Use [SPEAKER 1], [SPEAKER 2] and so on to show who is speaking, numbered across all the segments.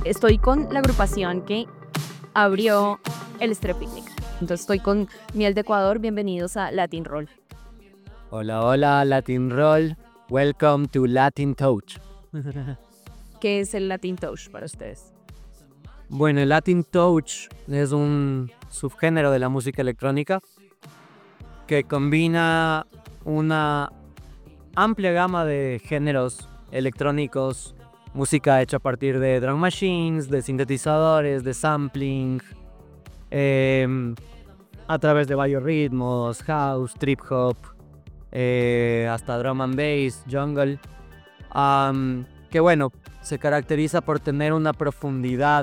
[SPEAKER 1] estoy con la agrupación que abrió el Estéreo Picnic. Entonces estoy con Miel de Ecuador. Bienvenidos a Latin Roll.
[SPEAKER 2] Hola, hola, Latin Roll. Welcome to Latin Touch.
[SPEAKER 1] ¿Qué es el Latin Touch para ustedes?
[SPEAKER 2] Bueno, el Latin Touch es un subgénero de la música electrónica que combina una amplia gama de géneros electrónicos, música hecha a partir de drum machines, de sintetizadores, de sampling, a través de varios ritmos, house, trip hop, hasta drum and bass, jungle, que bueno, se caracteriza por tener una profundidad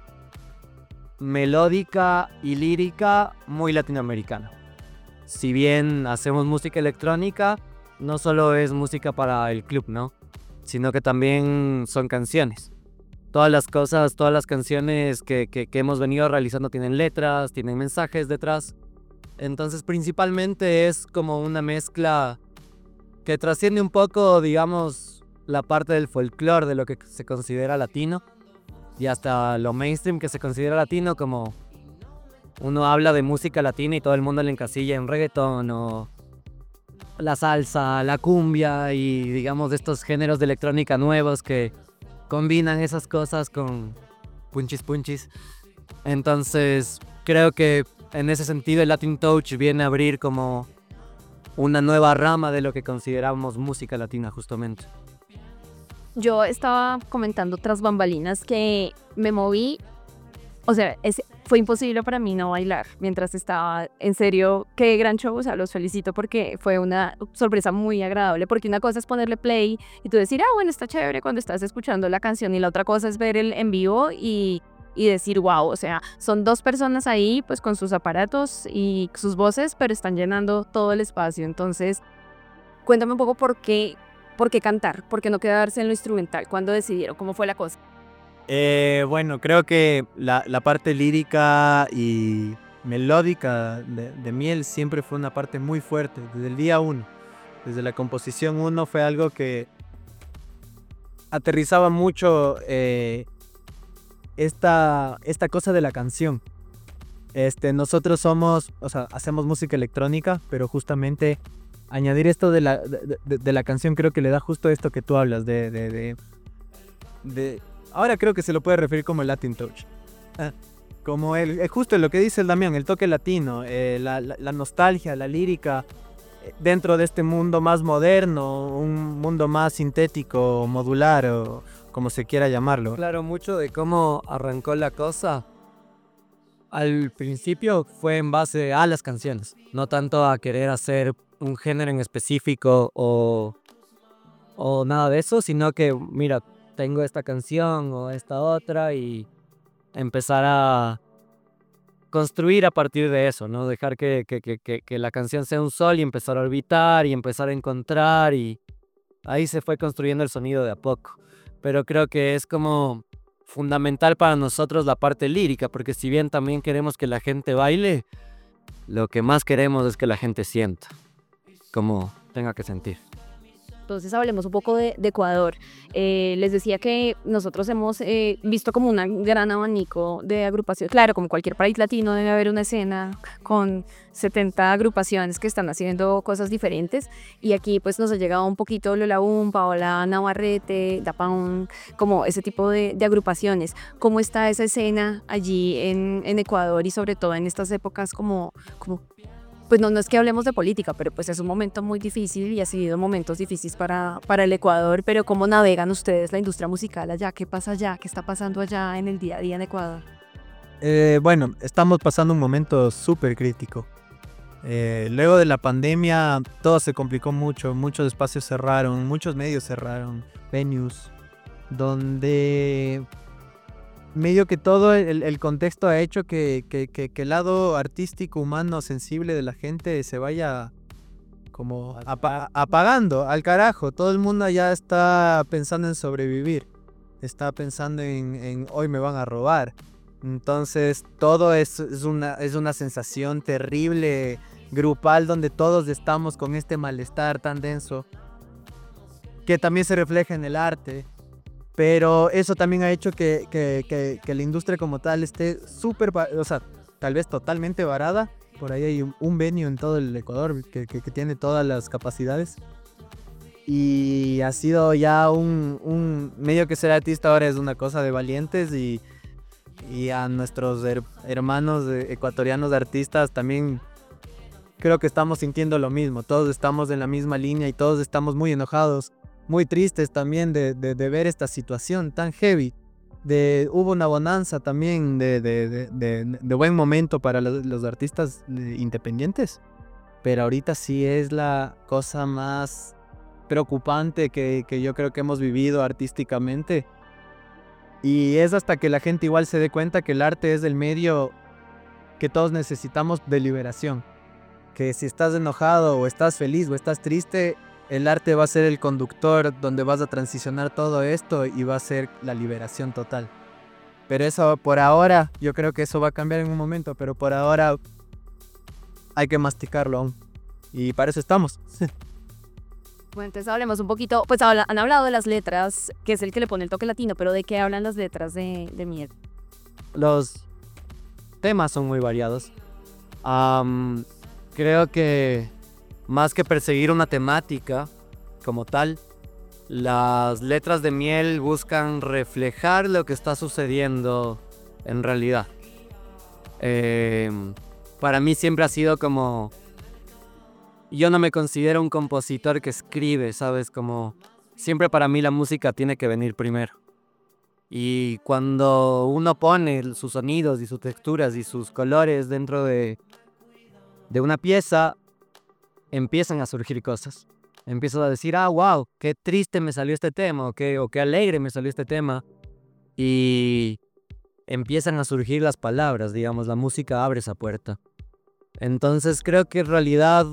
[SPEAKER 2] melódica y lírica muy latinoamericana. Si bien hacemos música electrónica, no solo es música para el club, ¿no? Sino que también son canciones. Todas las canciones que hemos venido realizando tienen letras, tienen mensajes detrás. Entonces principalmente es como una mezcla que trasciende un poco, digamos, la parte del folclore de lo que se considera latino y hasta lo mainstream que se considera latino, como uno habla de música latina y todo el mundo le encasilla en reggaetón o la salsa, la cumbia y digamos de estos géneros de electrónica nuevos que combinan esas cosas con punchis. Entonces creo que en ese sentido el Latin Touch viene a abrir como una nueva rama de lo que consideramos música latina justamente.
[SPEAKER 1] Yo estaba comentando tras bambalinas que me moví, o sea, fue imposible para mí no bailar mientras estaba. En serio, qué gran show, o sea, los felicito porque fue una sorpresa muy agradable, porque una cosa es ponerle play y tú decir, bueno, está chévere cuando estás escuchando la canción, y la otra cosa es ver el en vivo y decir, wow, o sea, son dos personas ahí pues con sus aparatos y sus voces, pero están llenando todo el espacio. Entonces, cuéntame un poco por qué cantar, por qué no quedarse en lo instrumental, ¿cuándo decidieron? ¿Cómo fue la cosa?
[SPEAKER 3] Bueno, creo que la parte lírica y melódica de Miel siempre fue una parte muy fuerte, desde el día 1. Desde la composición 1 fue algo que aterrizaba mucho esta cosa de la canción. Nosotros hacemos música electrónica, pero justamente añadir esto de la canción creo que le da justo esto que tú hablas ahora creo que se lo puede referir como el Latin Touch. Como justo lo que dice el Damián, el toque latino, la nostalgia, la lírica, dentro de este mundo más moderno, un mundo más sintético, modular o como se quiera llamarlo.
[SPEAKER 2] Claro, mucho de cómo arrancó la cosa al principio fue en base a las canciones, no tanto a querer hacer un género en específico o nada de eso, sino que mira, tengo esta canción o esta otra y empezar a construir a partir de eso, ¿no? Dejar que la canción sea un sol y empezar a orbitar y empezar a encontrar, y ahí se fue construyendo el sonido de a poco. Pero creo que es como fundamental para nosotros la parte lírica, porque si bien también queremos que la gente baile, lo que más queremos es que la gente sienta, como tenga que sentir.
[SPEAKER 1] Entonces hablemos un poco de Ecuador. Les decía que nosotros hemos visto como un gran abanico de agrupaciones. Claro, como cualquier país latino debe haber una escena con 70 agrupaciones que están haciendo cosas diferentes, y aquí pues nos ha llegado un poquito Lola Boom, Paola Navarrete, Da Pound, como ese tipo de agrupaciones. ¿Cómo está esa escena allí en Ecuador, y sobre todo en estas épocas como pues no es que hablemos de política, pero pues es un momento muy difícil y ha sido momentos difíciles para el Ecuador? Pero ¿cómo navegan ustedes la industria musical allá? ¿Qué pasa allá? ¿Qué está pasando allá en el día a día en Ecuador?
[SPEAKER 3] Bueno, estamos pasando un momento súper crítico. Luego de la pandemia todo se complicó mucho, muchos espacios cerraron, muchos medios cerraron, venues, donde medio que todo el contexto ha hecho que el lado artístico, humano, sensible de la gente se vaya como apagando al carajo. Todo el mundo ya está pensando en sobrevivir, está pensando en hoy me van a robar. Entonces todo es una sensación terrible, grupal, donde todos estamos con este malestar tan denso, que también se refleja en el arte. Pero eso también ha hecho que la industria como tal esté súper, o sea, tal vez totalmente varada. Por ahí hay un venue en todo el Ecuador que tiene todas las capacidades. Y ha sido ya un medio que ser artista ahora es una cosa de valientes y a nuestros hermanos ecuatorianos de artistas también creo que estamos sintiendo lo mismo. Todos estamos en la misma línea y todos estamos muy enojados, muy tristes también de ver esta situación tan heavy. Hubo una bonanza también de buen momento para los artistas independientes, pero ahorita sí es la cosa más preocupante que yo creo que hemos vivido artísticamente. Y es hasta que la gente igual se dé cuenta que el arte es el medio que todos necesitamos de liberación. Que si estás enojado o estás feliz o estás triste, el arte va a ser el conductor donde vas a transicionar todo esto y va a ser la liberación total. Pero eso por ahora, yo creo que eso va a cambiar en un momento, pero por ahora hay que masticarlo aún. Y para eso estamos.
[SPEAKER 1] Bueno, entonces hablemos un poquito, pues han hablado de las letras, que es el que le pone el toque latino, pero ¿de qué hablan las letras de Miel?
[SPEAKER 2] Los temas son muy variados. Creo que más que perseguir una temática como tal, las letras de Miel buscan reflejar lo que está sucediendo en realidad. Para mí siempre ha sido como... Yo no me considero un compositor que escribe, ¿sabes? Como siempre para mí la música tiene que venir primero. Y cuando uno pone sus sonidos y sus texturas y sus colores dentro de una pieza, empiezan a surgir cosas. Empiezas a decir, wow, qué triste me salió este tema, o qué alegre me salió este tema. Y empiezan a surgir las palabras, digamos, la música abre esa puerta. Entonces creo que en realidad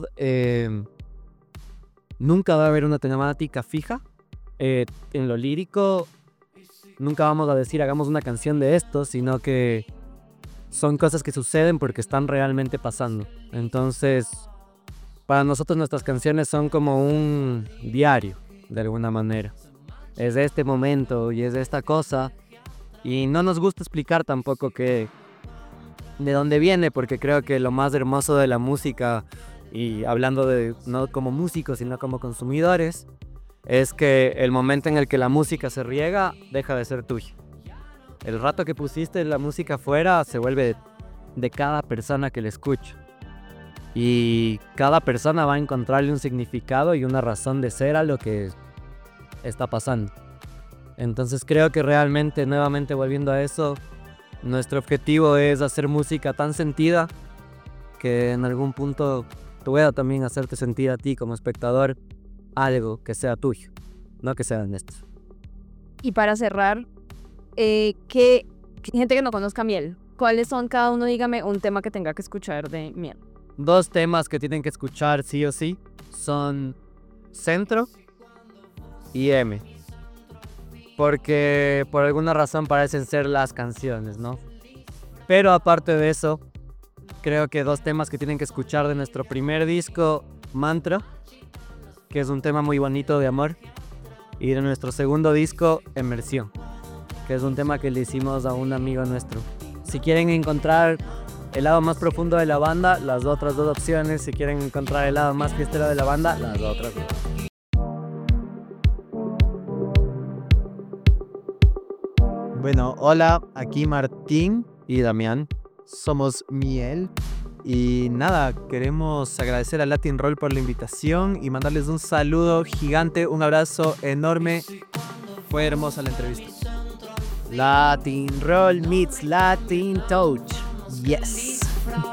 [SPEAKER 2] nunca va a haber una temática fija. En lo lírico nunca vamos a decir hagamos una canción de esto, sino que son cosas que suceden porque están realmente pasando. Entonces para nosotros nuestras canciones son como un diario, de alguna manera. Es de este momento y es de esta cosa. Y no nos gusta explicar tampoco de dónde viene, porque creo que lo más hermoso de la música, y hablando de no como músicos, sino como consumidores, es que el momento en el que la música se riega, deja de ser tuya. El rato que pusiste la música afuera se vuelve de cada persona que la escucha. Y cada persona va a encontrarle un significado y una razón de ser a lo que está pasando. Entonces creo que realmente, nuevamente volviendo a eso, nuestro objetivo es hacer música tan sentida que en algún punto pueda también hacerte sentir a ti como espectador algo que sea tuyo, no que sea nuestro.
[SPEAKER 1] Y para cerrar, ¿qué gente que no conozca Miel? ¿Cuáles son cada uno? Dígame un tema que tenga que escuchar de Miel.
[SPEAKER 2] 2 temas que tienen que escuchar sí o sí son Centro y M. Porque por alguna razón parecen ser las canciones, ¿no? Pero aparte de eso, creo que 2 temas que tienen que escuchar de nuestro primer disco, Mantra, que es un tema muy bonito de amor, y de nuestro segundo disco, Emersión, que es un tema que le hicimos a un amigo nuestro. Si quieren encontrar el lado más profundo de la banda, las otras 2 opciones. Si quieren encontrar el lado más fiestero de la banda, las otras 2.
[SPEAKER 3] Bueno, hola, aquí Martín
[SPEAKER 2] Y Damián.
[SPEAKER 3] Somos Miel. Y nada, queremos agradecer a Latin Roll por la invitación y mandarles un saludo gigante, un abrazo enorme. Fue hermosa la entrevista.
[SPEAKER 2] Latin Roll meets Latin Touch.
[SPEAKER 3] Yes.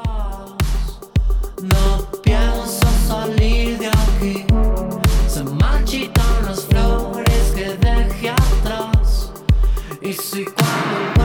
[SPEAKER 4] No pienso salir de aquí. Se marchitan las flores que dejé atrás. Y si cuando